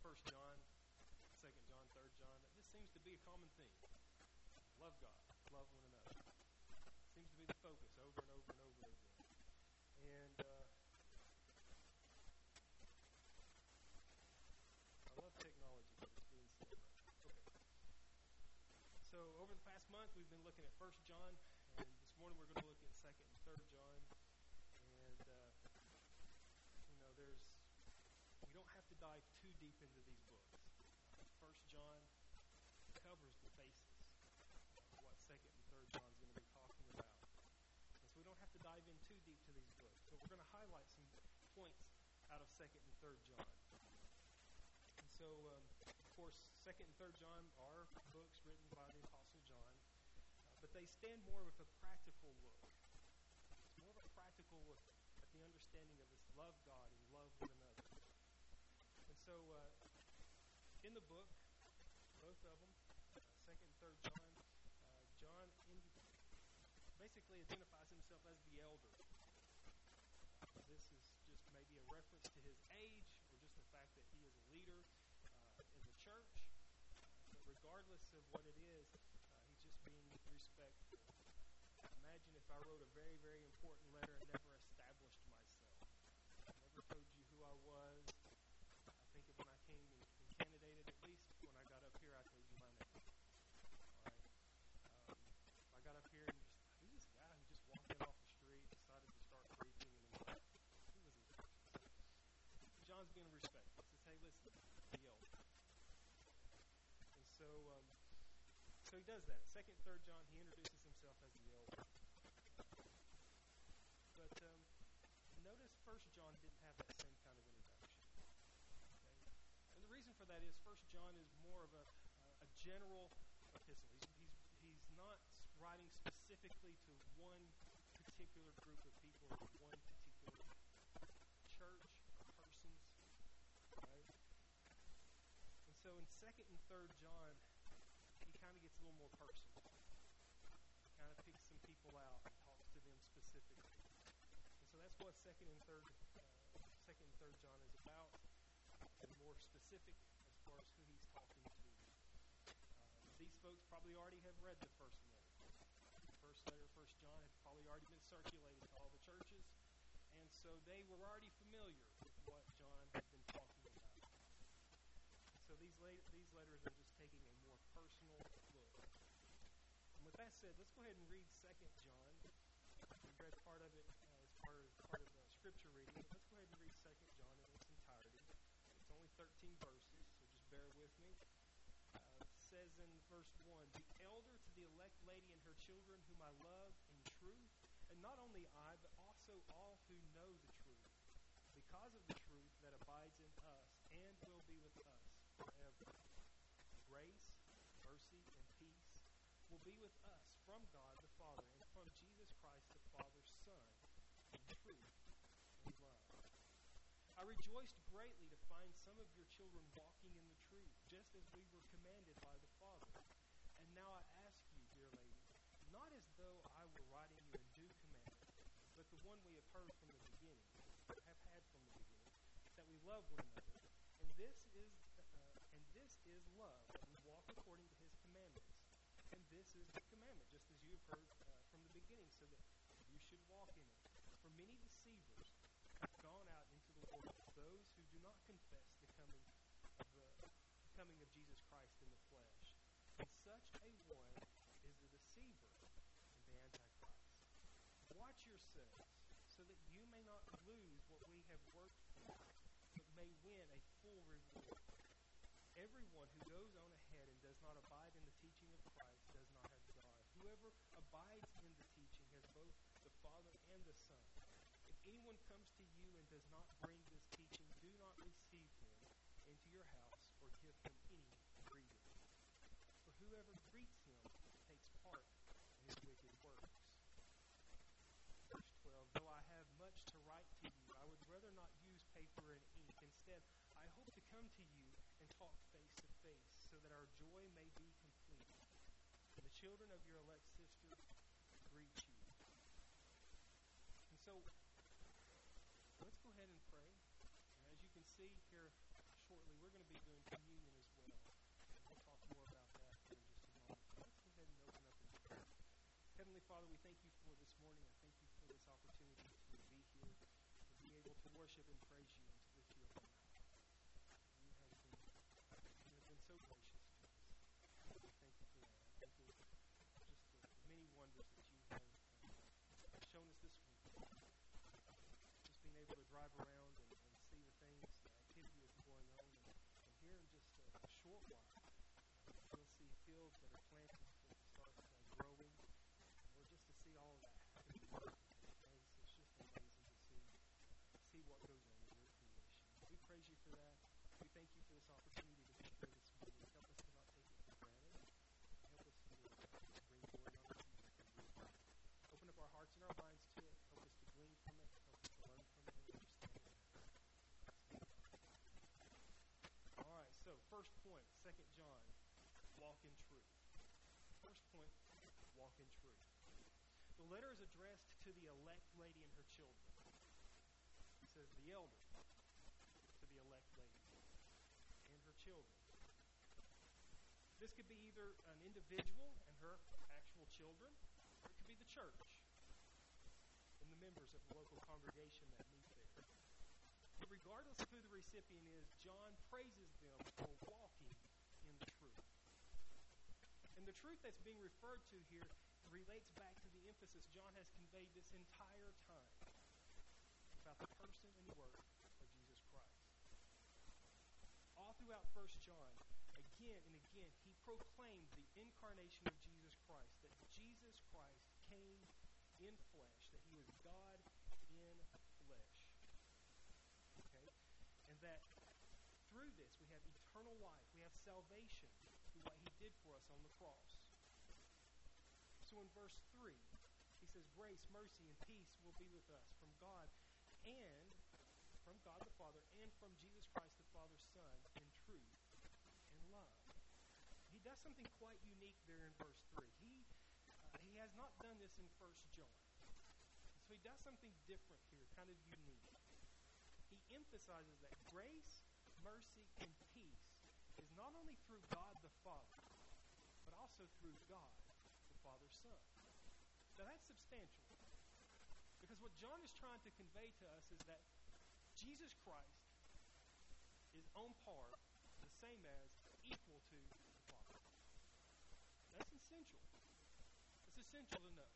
First John, Second John, Third John. That just seems to be a common theme. Love God, love one another. Seems to be the focus over and over and over again. And I love technology, but it's being slow right now. Okay. So over the past month, we've been looking at First John, and this morning we're going to look at Second and Third John. And we don't have to dive too deep into these books. First John covers the basis of what Second and Third John is going to be talking about. And so we don't have to dive in too deep to these books, but we're going to highlight some points out of Second and Third John. And so, of course, Second and Third John are books written by the Apostle John, but they stand more with a practical look. It's more of a practical look at the understanding of this love God and love one another. And so, in the book, both of them, Second and Third John, John basically identifies himself as the elder. This is just maybe a reference to his age, or just the fact that he is a leader in the church. But regardless of what it is, he's just being respectful. Imagine if I wrote a very, very important letter and never established myself. I never told you who I was. I think when I came and candidated, at least when I got up here, I told you my name. All right. If I got up here and just, who's this guy who just walked in off the street, decided to start preaching, and who was this person? So John's being respectful. He says, hey, listen, the elder. And so he does that. Second, Third John, he introduces himself as the elder. But notice First John didn't have that same kind of introduction. Okay? And the reason for that is First John is more of a general epistle. He's not writing specifically to one particular group of people or one particular church or persons. Right? And so in Second and Third John, he kind of gets a little more personal. He kind of picks some people out and talks to them specifically. And so that's what Second and Third John is about, and more specific as far as who he's talking to. These folks probably already have read the first letter. The first letter of First John had probably already been circulated to all the churches, and so they were already familiar with what John had been talking about. So these letters are just taking a more personal look. And with that said, let's go ahead and read 2 John. We read part of it as part of the scripture reading, but let's go ahead and read 2 John in its entirety. It's only 13 verses, so just bear with me. It says in verse 1, the elder to the elect lady and her children whom I love in truth, and not only I, but also all who know the truth, because of the truth that abides in us and will be with us forever. Grace, mercy, and peace will be with us from God the Father and from Jesus Christ the Father's Son, in truth and love. I rejoiced greatly to find some of your children walking in the truth, just as we were commanded by the Father. And now I ask you, dear lady, not as though I were writing you a new commandment, but the one we have heard from the beginning, or have had from the beginning, that we love one another. And this is love, that we walk according to his commandments. And this is the commandment, just as you have heard from the beginning, so that you should walk in it. For many deceivers have gone out into the world, those who do not confess the coming of Jesus Christ in the flesh. And such a one is the deceiver and the Antichrist. Watch yourselves, so that you may not lose what we have worked for, but may win a full reward. Everyone who goes on ahead and does not abide in the teaching of Christ does not have God. Whoever abides in the teaching has both the Father and the Son. If anyone comes to you and does not bring this teaching, do not receive him into your house or give him any greeting. For whoever greets him takes part in his wicked works. Verse 12, though I have much to write to you, I would rather not use paper and ink. Instead, I hope to come to you and talk face to face, so that our joy may be complete. And the children of your elect sister greet you. And so, let's go ahead and pray. And as you can see here shortly, we're going to be doing communion as well. We'll talk more about that here in just a moment. So let's go ahead and open up in prayer. Heavenly Father, we thank you for this morning. I thank you for this opportunity to be here, to be able to worship and praise you and to lift you up on high. You have been so gracious to us. And we thank you for that. I thank you just the many wonders that you have shown us this week. Just being able to drive around and see the things, the activity that's going on. And here in just a short while, we'll see fields that are planted to start growing. Or just to see all of that happening. It's just amazing to see what goes on in your creation. We praise you for that. We thank you for this opportunity to be here this morning. Help us to not take it for granted. Help us to bring glory and honor to you. Open up our hearts and our minds to it. Help us to glean from it. Help us to learn from it and understand it. All right, so first point, 2 John, walk in truth. First point, walk in truth. The letter is addressed to the elect lady and her children. He says the elder to the elect lady and her children. This could be either an individual and her actual children, or it could be the church and the members of the local congregation that meet there. But regardless of who the recipient is, John praises them for walking in the truth. And the truth that's being referred to here relates back to the emphasis John has conveyed this entire time about the person and work of Jesus Christ. All throughout 1 John, again and again, he proclaimed the incarnation of Jesus Christ, that Jesus Christ came in flesh, that he was God in flesh. Okay? And that through this we have eternal life, we have salvation through what he did for us on the cross. So in verse 3, he says, grace, mercy, and peace will be with us from God the Father, and from Jesus Christ, the Father's Son, in truth and love. He does something quite unique there in verse 3. He has not done this in 1 John. So he does something different here, kind of unique. He emphasizes that grace, mercy, and peace is not only through God the Father, but also through God the Father's Son. Now that's substantial. Because what John is trying to convey to us is that Jesus Christ is on par, the same as, equal to the Father. That's essential. It's essential to know.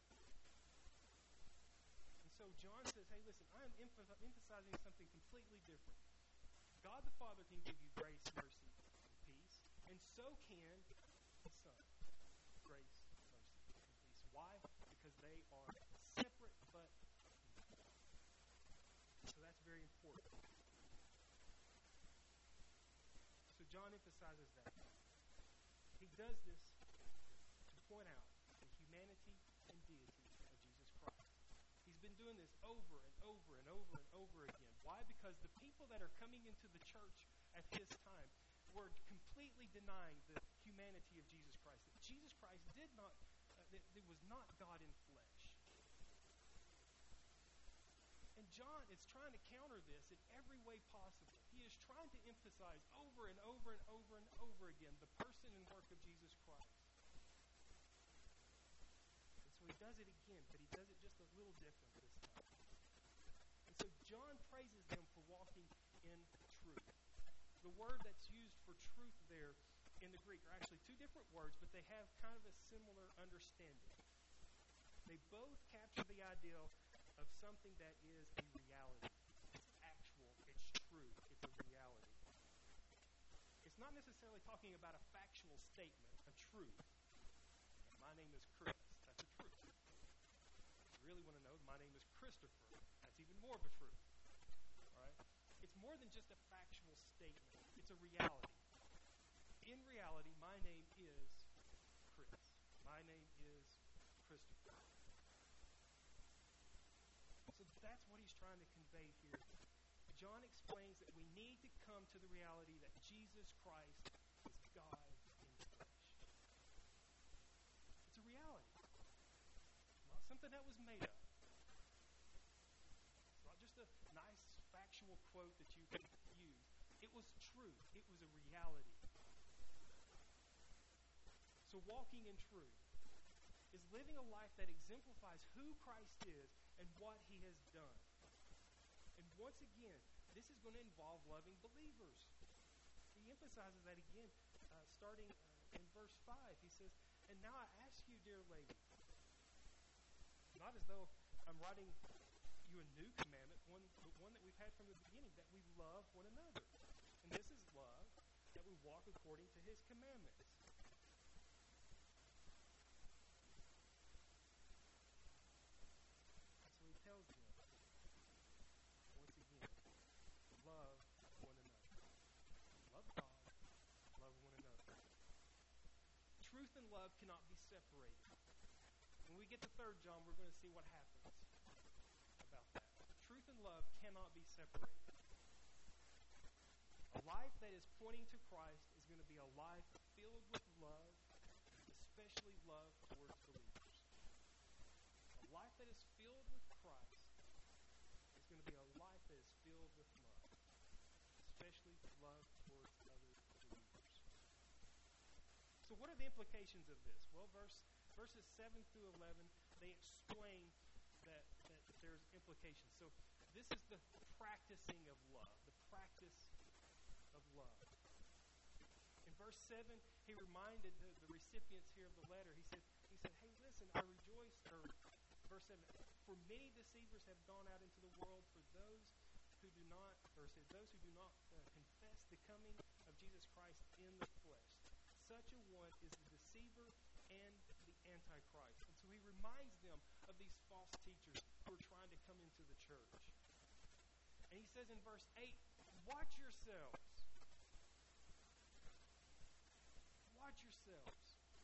And so John says, hey, listen, I am emphasizing something completely different. God the Father can give you grace, mercy, and peace, and so can the Son. Grace, mercy, and peace. Why? Because they are separate but equal. So that's very important. So John emphasizes that. He does this to point out the humanity and deity of Jesus Christ. He's been doing this over and over and over and over again. Why? Because the people that are coming into the church at his time were completely denying the humanity of Jesus Christ. That Jesus Christ that was not God in flesh. And John is trying to counter this in every way possible. He is trying to emphasize over and over and over and over again the person and work of Jesus Christ. And so he does it again, but he does it just a little different this time. And so John praises them for walking in truth. The word that's used for truth there in the Greek are actually two different words, but they have kind of a similar understanding. They both capture the idea of something that is a reality. It's actual, it's true, it's a reality. It's not necessarily talking about a factual statement, a truth. My name is Chris. That's a truth. If you really want to know, my name is Christopher. That's even more of a truth. All right? It's more than just a factual statement. It's a reality. In reality, my name is Chris. My name is Christopher. So that's what he's trying to convey here. John explains that we need to come to the reality that Jesus Christ is God in the flesh. It's a reality. It's not something that was made up. It's not just a nice factual quote that you can use. It It was truth. It was a reality. So walking in truth is living a life that exemplifies who Christ is and what he has done. And once again, this is going to involve loving believers. He emphasizes that again, starting in verse 5. He says, "And now I ask you, dear lady," not as though I'm writing you a new commandment, but one that we've had from the beginning, that we love one another. And this is love, that we walk according to his commandments. So he tells them, once again, love one another. Love God, love one another. Truth and love cannot be separated. When we get to 3 John, we're going to see what happens about that. Truth and love cannot be separated. A life that is pointing to Christ is going to be a life filled with love, especially love towards believers. A life that is filled with Christ is going to be a life that is filled with love, especially love towards other believers. So what are the implications of this? Well, verses 7 through 11, they explain that there's implications. So this is the practicing of love, the practice of love. In verse 7, he reminded the recipients here of the letter. He said, "Hey, listen, I rejoice," or verse 7, "For many deceivers have gone out into the world, for those who do not, confess the coming of Jesus Christ in the flesh. Such a one is the deceiver and the Antichrist." And so he reminds them of these false teachers who are trying to come into the church. And he says in verse 8, "Watch yourselves. Watch yourselves.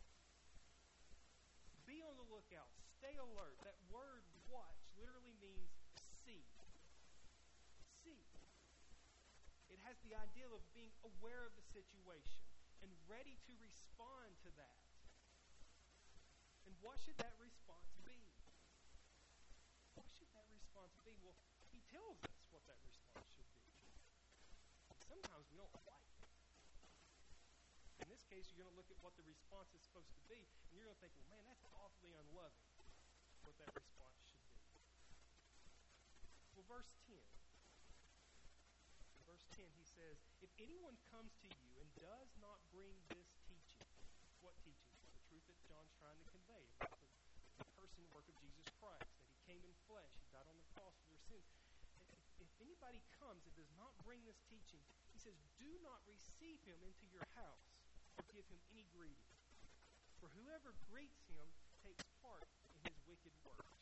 Be on the lookout. Stay alert." That word watch literally means see. See. It has the idea of being aware of the situation and ready to respond to that. And what should that response be? What should that response be? Well, he tells us what that response should be. And sometimes we don't like it. In this case, you're going to look at what the response is supposed to be, and you're going to think, well, man, that's awfully unloving, what that response should be. Well, verse 10. In verse 10, he says, "If anyone comes to you and does not bring this teaching," what teaching? The truth that John's trying to convey about the person and work of Jesus Christ, that he came in flesh, he died on the cross for their sins. If anybody comes and does not bring this teaching, he says, "Do not receive him into your house or give him any greeting. For whoever greets him takes part in his wicked works."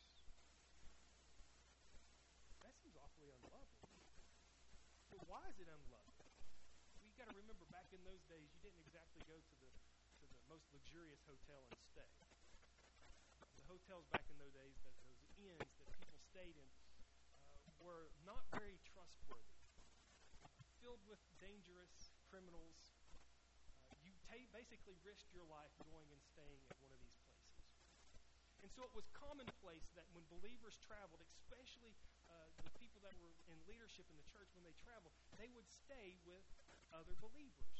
That seems awfully unloving. But why is it unloving? Well, you've got to remember, back in those days, you didn't exactly go to the most luxurious hotel and stay. The hotels back in those days, those inns that people stayed in, were not very trustworthy, filled with dangerous criminals. You basically risked your life going and staying at one of these places. And so it was commonplace that when believers traveled, especially the people that were in leadership in the church, when they traveled, they would stay with other believers.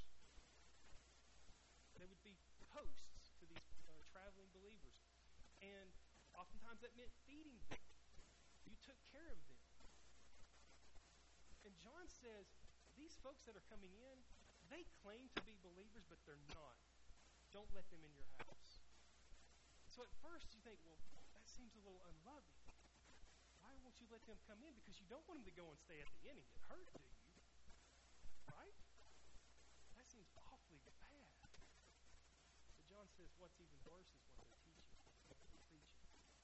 They would be hosts to these traveling believers. And oftentimes that meant feeding them. You took care of them. And John says, these folks that are coming in, they claim to be believers, but they're not. Don't let them in your house. So at first you think, well, that seems a little unloving. Why won't you let them come in? Because you don't want them to go and stay at the inn and get hurt, do you? Right? That seems awfully bad. So John says what's even worse is what they're teaching, what they're preaching.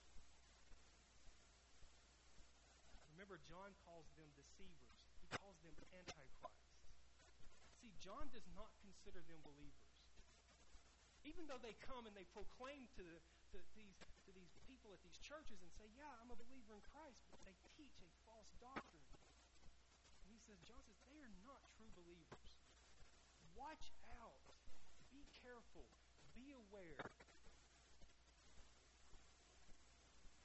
Remember, John calls them deceivers. He calls them antichrists. See, John does not consider them believers. Even though they come and they proclaim to these people at these churches and say, yeah, I'm a believer in Christ, but they teach a false doctrine. And he says, John says, they are not true believers. Watch out. Be careful. Be aware.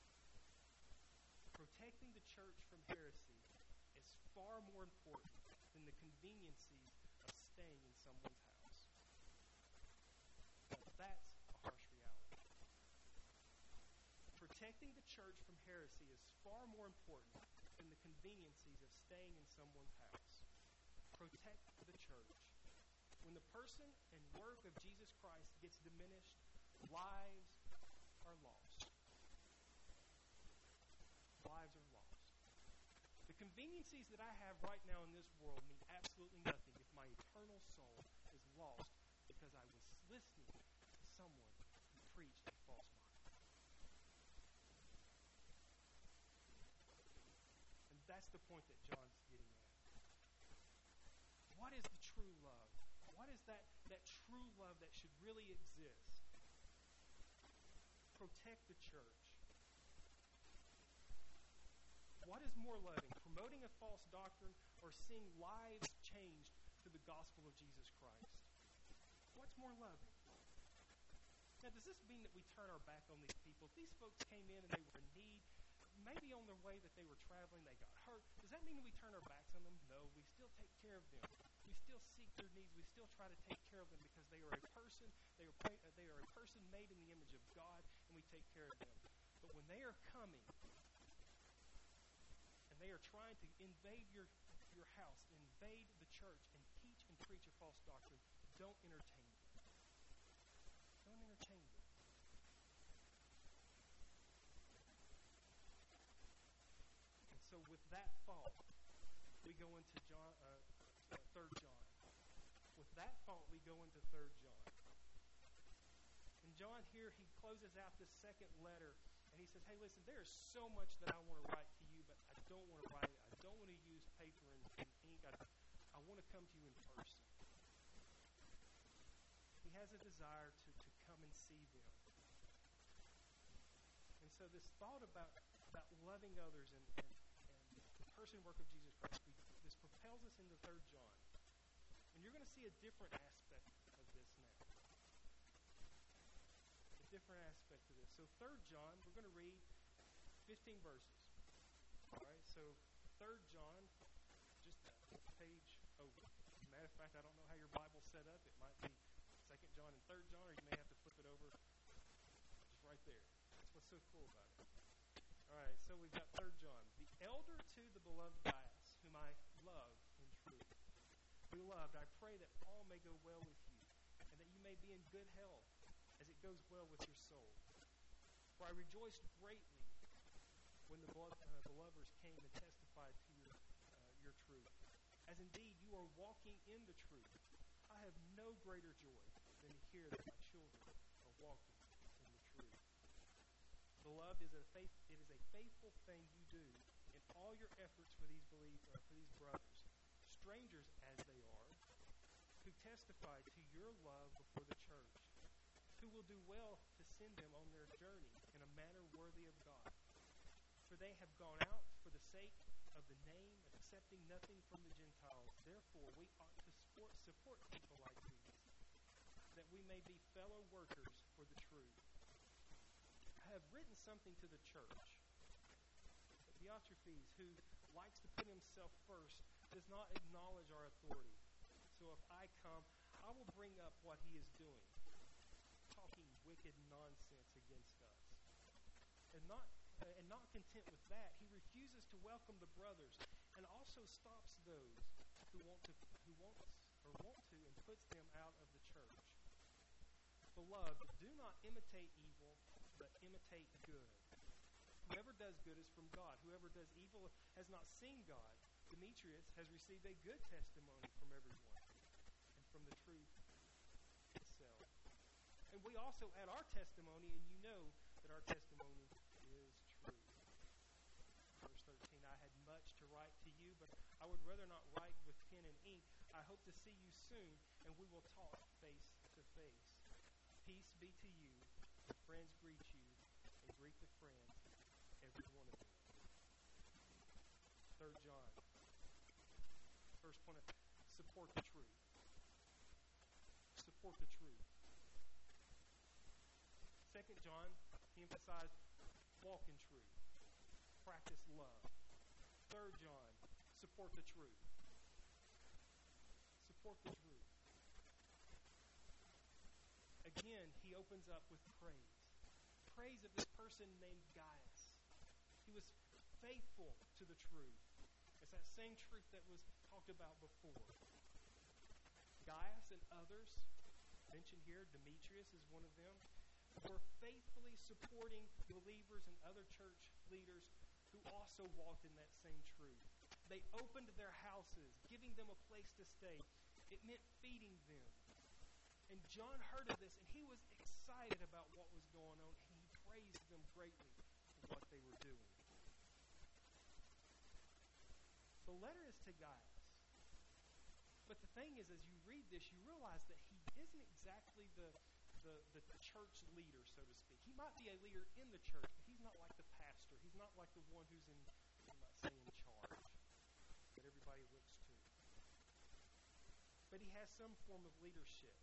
Protecting the church from heresy is far more important than the conveniencies of staying in someone's house. But that's a harsh reality. Protecting the church from heresy is far more important than the conveniencies of staying in someone's house. Protect the church. When the person and work of Jesus Christ gets diminished, lives are lost. Lives are lost. The conveniencies that I have right now in this world mean absolutely nothing if my eternal soul is lost because I was listening to someone who preached a false doctrine. And that's the point that John's getting at. What is the true love? What is that true love that should really exist? Protect the church. What is more loving, promoting a false doctrine or seeing lives changed through the gospel of Jesus Christ? What's more loving? Now, does this mean that we turn our back on these people? If these folks came in and they were in need, maybe on their way that they were traveling, they got hurt, does that mean that we turn our backs on them? No, we still take care of them. We still seek their needs. We still try to take care of them because they are a person. They are a person made in the image of God, and we take care of them. But when they are coming and they are trying to invade your house, invade the church, and teach and preach a false doctrine, don't entertain them. Don't entertain them. And so with that thought, we go into 3 John. With that thought, we go into 3 John. And John here, he closes out this second letter, and he says, hey, listen, there is so much that I want to write to you, but I don't want to write it. I don't want to use paper and ink. I want to come to you in person. He has a desire to come and see them. And so this thought about loving others and the person and work of Jesus Christ, this propels us into 3 John. And you're going to see a different aspect of this now. A different aspect of this. So 3 John, we're going to read 15 verses. All right, so 3 John, just a page over. As a matter of fact, I don't know how your Bible's set up. It might be 2 John and 3 John, or you may have to flip it over just right there. That's what's so cool about it. All right, so we've got 3 John. The elder to the beloved Gaius, whom I love in truth. Beloved, I pray that all may go well with you, and that you may be in good health, as it goes well with your soul. For I rejoiced greatly when the believers came and testified to your truth. As indeed you are walking in the truth, I have no greater joy than to hear that my children are walking in the truth. Beloved, it is a faithful thing you do in all your efforts for these brothers, strangers as they are, who testify to your love before the church, who will do well to send them on their journey in a manner worthy of God. For they have gone out for the sake of the name, accepting nothing from the Gentiles. Therefore, we ought to support people like these, that we may be fellow workers for the truth. I have written something to the church. Diotrephes, who likes to put himself first, does not acknowledge our authority. So if I come, I will bring up what he is doing, talking wicked nonsense against us. And not content with that, he refuses to welcome the brothers, and also stops those who want to and puts them out of the church. Beloved, do not imitate evil, but imitate good. Whoever does good is from God. Whoever does evil has not seen God. Demetrius has received a good testimony from everyone and from the truth itself. And we also add our testimony, and you know that our testimony is true. Verse 13, I had much to write to you, but I would rather not write with pen and ink. I hope to see you soon, and we will talk face to face. Peace be to you. The friends greet you, and greet the friends, every one of them. 3 John. First point, support the truth. Support the truth. 2 John, he emphasized walk in truth. Practice love. 3 John, support the truth. support the truth. Again, he opens up with praise. Praise of this person named Gaius. He was faithful to the truth. It's that same truth that was talked about before. Gaius and others, mentioned here, Demetrius is one of them, were faithfully supporting believers and other church leaders who also walked in that same truth. They opened their houses, giving them a place to stay. It meant feeding them. And John heard of this, and he was excited about what was going on, and he praised them greatly for what they were doing. The letter is to Gaius. But the thing is, as you read this, you realize that he isn't exactly the church leader, so to speak. He might be a leader in the church, but he's not like the pastor. He's not like the one who's I'm not saying in charge, that everybody looks to. But he has some form of leadership.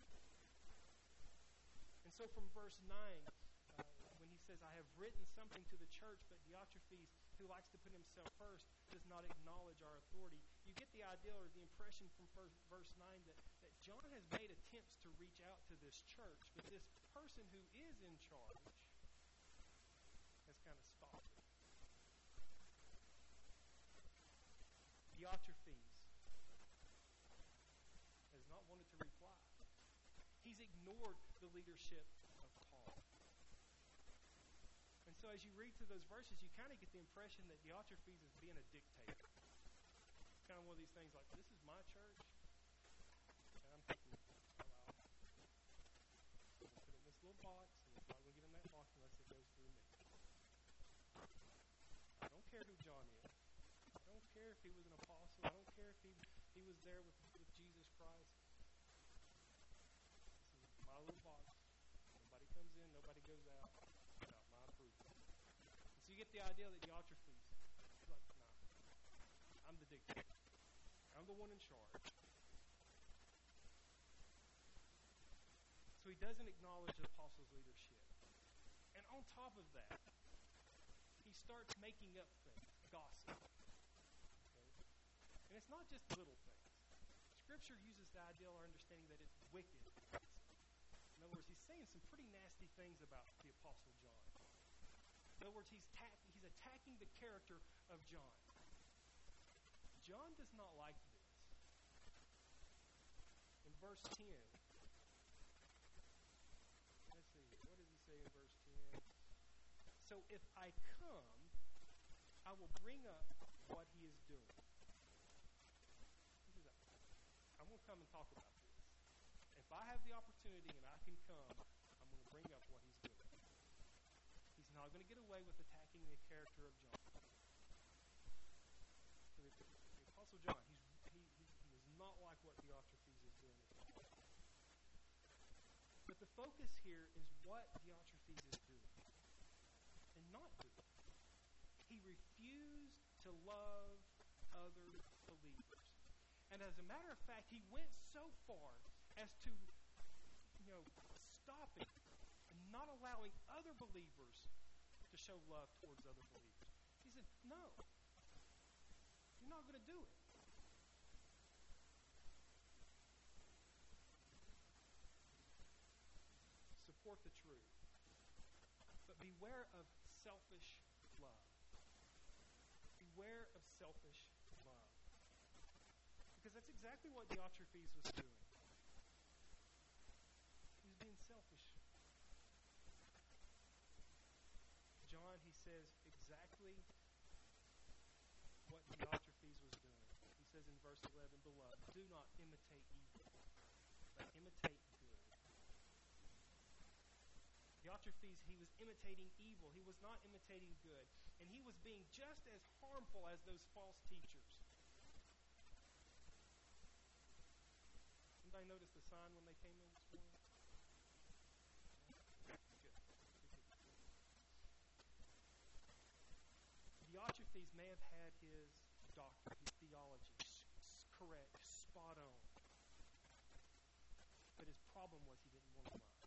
And so from verse 9, when he says, I have written something to the church, but Diotrephes, who likes to put himself first, does not acknowledge our authority. You get the idea or the impression from verse 9 that John has made attempts to reach out to this church, but this person who is in charge has kind of stopped it. Diotrephes has not wanted to reply. He's ignored the leadership of Paul. And so as you read through those verses, you kind of get the impression that Diotrephes is being a dictator. It's kind of one of these things like, this is my church. And I'm thinking, well, I'm going to put it in this little box, and it's not going to get in that box unless it goes through me. I don't care who John is. I don't care if he was an apostle. I don't care if he was there with Jesus Christ. This is my little box. Nobody comes in, nobody goes out without my approval. And so you get the idea that Diotrephes is like, nah, I'm the dictator. I'm the one in charge. So he doesn't acknowledge the apostles' leadership. And on top of that, he starts making up things, gossip. Okay? And it's not just little things. Scripture uses the idea or understanding that it's wicked gossip. In other words, he's saying some pretty nasty things about the Apostle John. In other words, he's attacking the character of John. John does not like this. In verse 10, let's see, what does he say in verse 10? So if I come, I will bring up what he is doing. I'm going to come and talk about this. If I have the opportunity and I can come, I'm going to bring up what he's doing. He's not going to get away with attacking the character of John. So the Apostle John, he is not like what Diotrephes is doing at all. But the focus here is what Diotrephes is doing and not doing. He refused to love other believers. And as a matter of fact, he went so far as to, stopping and not allowing other believers to show love towards other believers. He said, no, you're not going to do it. Support the truth. But beware of selfish love. Beware of selfish love. Because that's exactly what Diotrephes was doing. He was being selfish. John, he says exactly what Diotrephes was doing. He says in verse 11, Beloved, do not imitate evil, but imitate good. Diotrephes, he was imitating evil. He was not imitating good. And he was being just as harmful as those false teachers. Anybody notice the sign when they came in this morning? Good. Diotrephes may have had his doctrine, his theology correct, spot on. But his problem was he didn't want to love.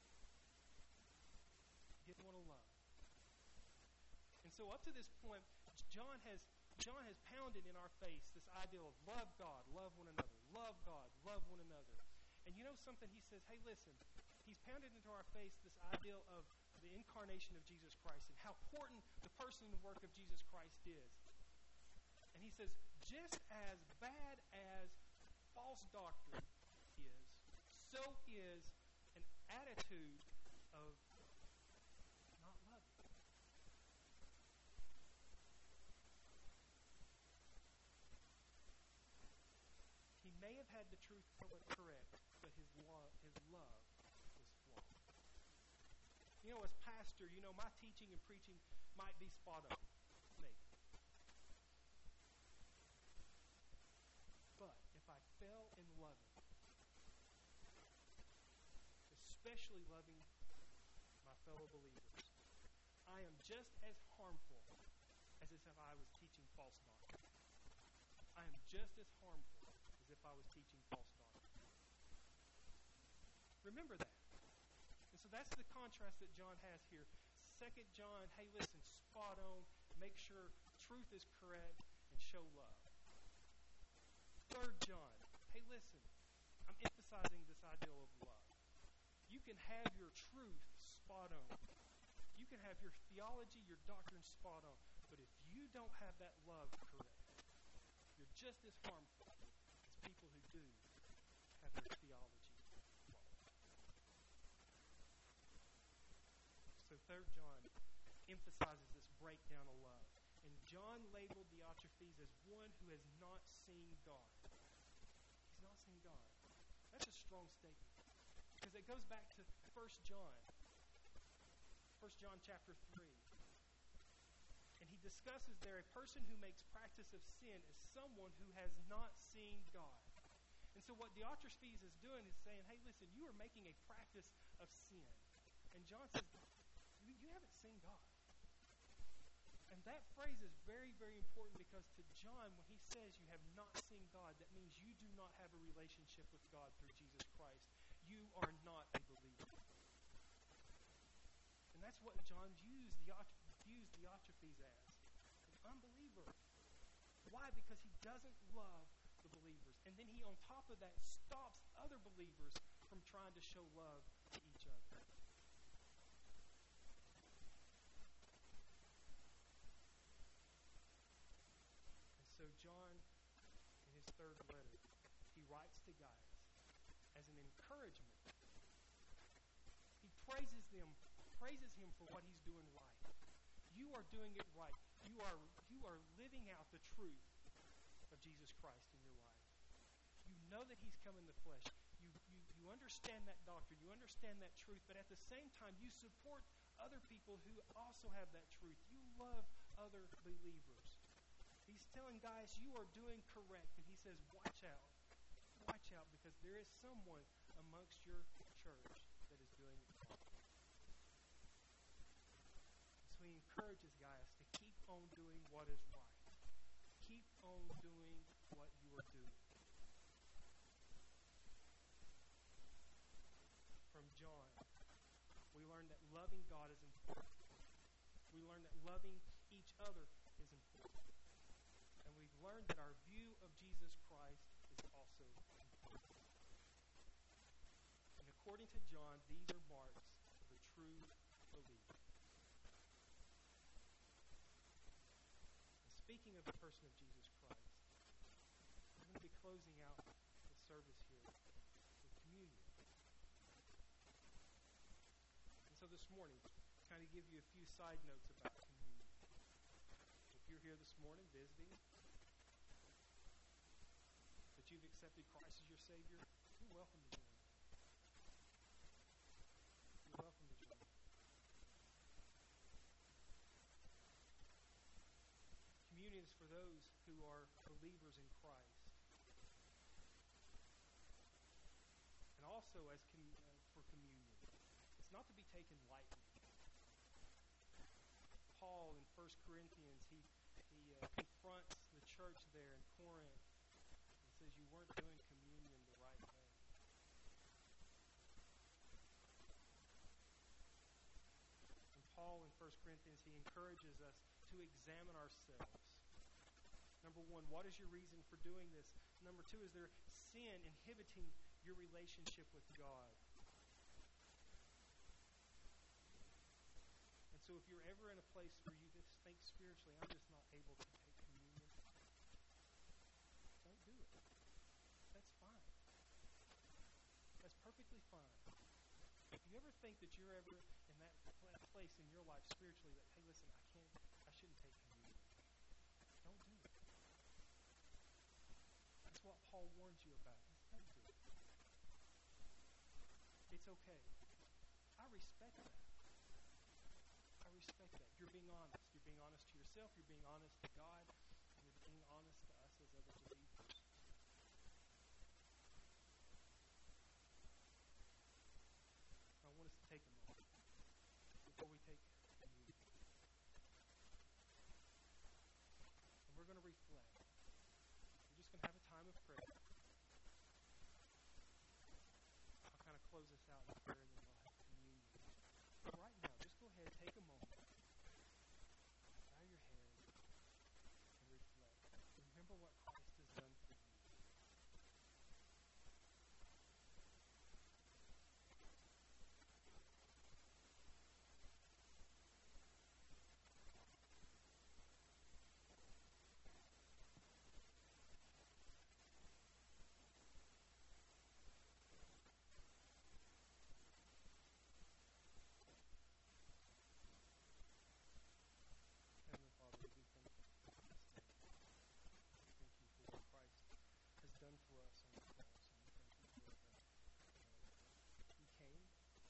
He didn't want to love. And so up to this point, John has pounded in our face this idea of love God, love one another, love God, love one another. And you know something? He says, hey, listen, he's pounded into our face this idea of the incarnation of Jesus Christ and how important the person and work of Jesus Christ is. And he says, just as bad as false doctrine is, so is an attitude of not loving. He may have had the truth correct, but his love was flawed. You know, as pastor, my teaching and preaching might be spot on, maybe. But if I fell in loving, especially loving my fellow believers, I am just as harmful as if I was teaching false doctrine. I am just as harmful as if I was teaching false doctrine. Remember that. And so that's the contrast that John has here. 2 John, hey, listen, spot on, make sure truth is correct, and show love. 3 John, hey, listen, I'm emphasizing this ideal of love. You can have your truth spot on. You can have your theology, your doctrine spot on. But if you don't have that love correct, you're just as harmful as people who do have their theology flawed. So 3 John emphasizes this breakdown of love. And John labeled Diotrephes as one who has not seen God. He's not seen God. That's a strong statement. Because it goes back to 1 John. 1 John chapter 3. And he discusses there a person who makes practice of sin is someone who has not seen God. And so what Diotrephes is doing is saying, hey, listen, you are making a practice of sin. And John says, you haven't seen God. And that phrase is very, very important because to John, when he says you have not seen God, that means you do not have a relationship with God through Jesus Christ. You are not a believer. And that's what John views Diotrephes as, an unbeliever. Why? Because he doesn't love the believers. And then he, on top of that, stops other believers from trying to show love to each other. And so John, in his 3rd letter, he writes to Gaius as an encouragement. He praises him for what he's doing right. You are doing it right. You are living out the truth of Jesus Christ in your life. You know that he's come in the flesh. You understand that doctrine. You understand that truth. But at the same time, you support other people who also have that truth. You love other believers. He's telling Gaius, you are doing correct. And he says, watch out. Watch out, because there is someone amongst your church that is doing it wrong. So he encourages Gaius to keep on doing what is right. Keep on doing what you are doing. From John, we learn that loving God is important. We learn that loving each other is important. And we've learned that our view of Jesus Christ is also important. And according to John, these are marks of a true believer. And speaking of the person of Jesus Christ, I'm going to be closing out the service here with communion. And so this morning, kind of give you a few side notes about communion. If you're here this morning visiting, but you've accepted Christ as your Savior, you're welcome to join. You're welcome to join. Communion is for those who are believers in Christ. And also for communion. It's not to be taken lightly. Paul in 1 Corinthians, he confronts the church there in Corinth and says you weren't doing communion the right way. And Paul in 1 Corinthians, he encourages us to examine ourselves. Number one, what is your reason for doing this? Number two, is there sin inhibiting your relationship with God? And so if you're ever in a place where you just think spiritually, I'm just not able to take communion, don't do it. That's fine. That's perfectly fine. If you ever think that you're ever in that place in your life spiritually that, hey, listen, I shouldn't take communion, don't do it. That's what Paul warns you about. Don't do it. It's okay. I respect that. I respect that. You're being honest. You're being honest to yourself. You're being honest to God. You're being honest to us as other believers. I want us to take a moment before we take communion. And we're going to reflect. We're just going to have a time of prayer. I'll kind of close this out in prayer, and then we'll have communion. But right now, just go ahead, take a moment. Bow your head and reflect. Remember what Christ has done for you. Heavenly Father, we do thank you for this day. Thank you for what Christ has done for us on the cross. And we thank you, Lord, that He came,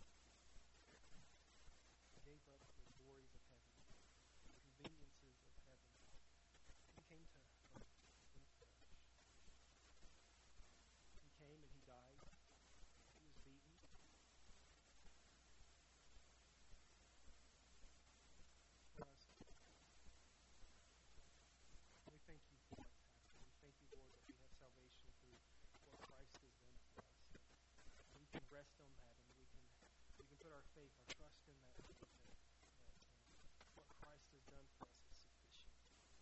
gave up the glories of heaven, the conveniences of heaven. He came to earth in flesh. He came and He died. He was beaten. For us. We thank you for what's happened. We thank you, Lord, that we have salvation through what Christ has done for us. That we can rest on that, and we can put our faith, our trust in that, what Christ has done for us is sufficient.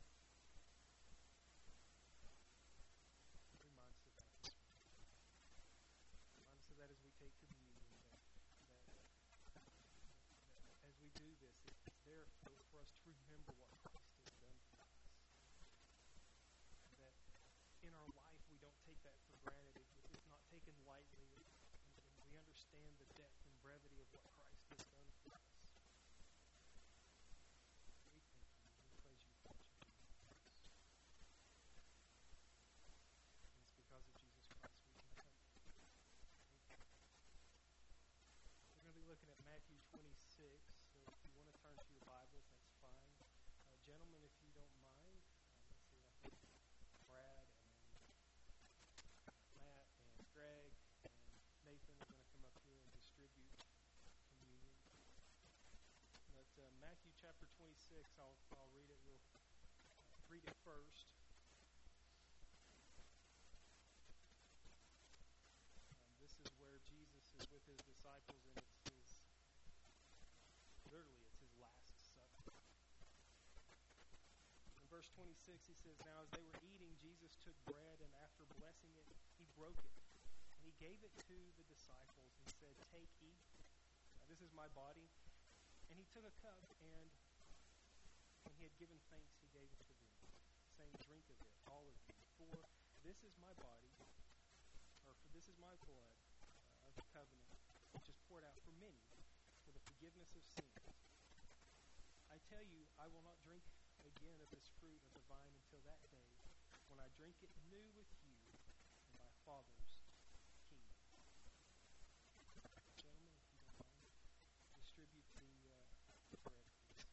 Remind us of that this morning. Remind us of that as we take communion, that as we do this, it's there for us to remember what Christ has done for us. That in our life we don't take that for granted. It's not taken lightly, and we understand the depth and brevity of what Christ has done for us. We thank you. We praise you for what you've done for us. And it's because of Jesus Christ we can come. Thank you. We're going to be looking at Matthew 26, so if you want to turn to your Bibles, that's fine. Gentlemen, if you don't mind, let's see, I think Brad and Matt and Greg and Nathan are going to come up here and distribute communion. But Matthew chapter 26, I'll read it read it first. This is where Jesus is with his disciples, and it's his last supper. In verse 26, he says, "Now as they were eating, Jesus took bread, and after blessing it, he broke it. And he gave it to the disciples and said, 'Take, eat. This is my body.' And he took a cup, and when he had given thanks, he gave it to them, saying, 'Drink of it, all of you. For this is my body, or for this is my blood of the covenant, which is poured out for many for the forgiveness of sins. I tell you, I will not drink again of this fruit of the vine until that day when I drink it new with you in my Father's kingdom.'" Gentlemen, if you don't mind, distribute the bread, please.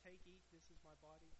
take, eat, this is my body.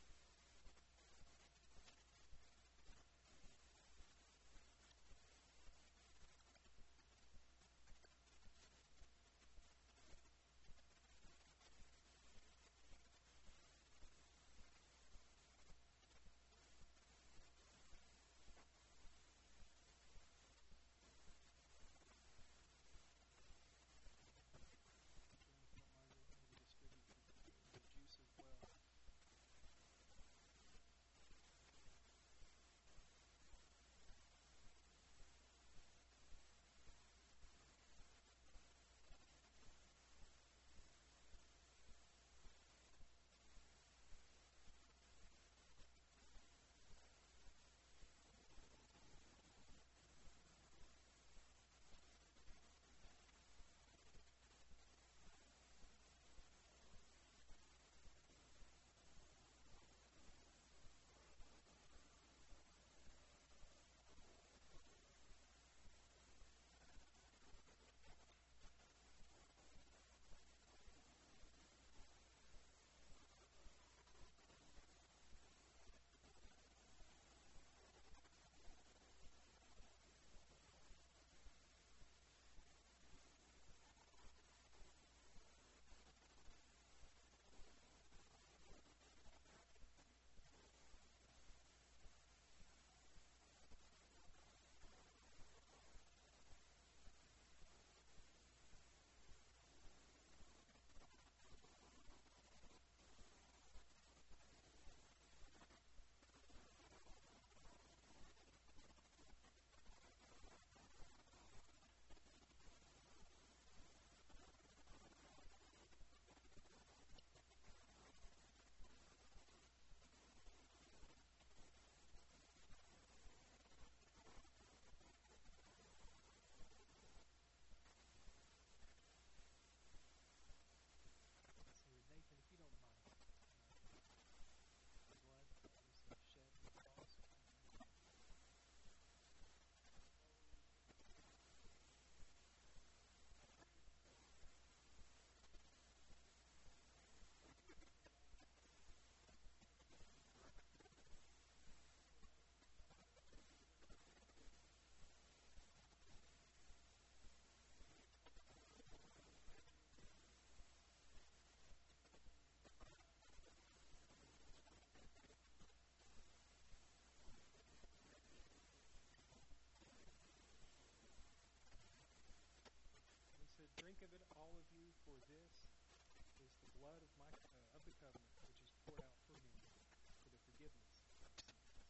Drink of it, all of you, for this is the blood of the covenant, which is poured out for many for the forgiveness of sins.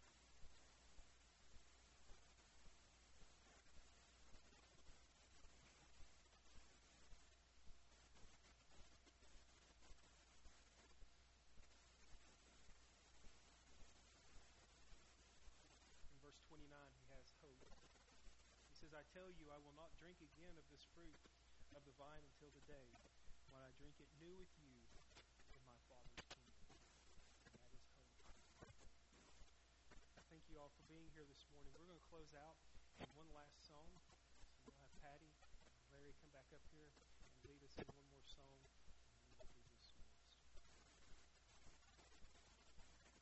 In verse 29, he has hope. He says, I tell you, I will not drink again of this fruit of the vine until the day when I drink it new with you in my Father's kingdom. And that is hope. I thank you all for being here this morning. We're going to close out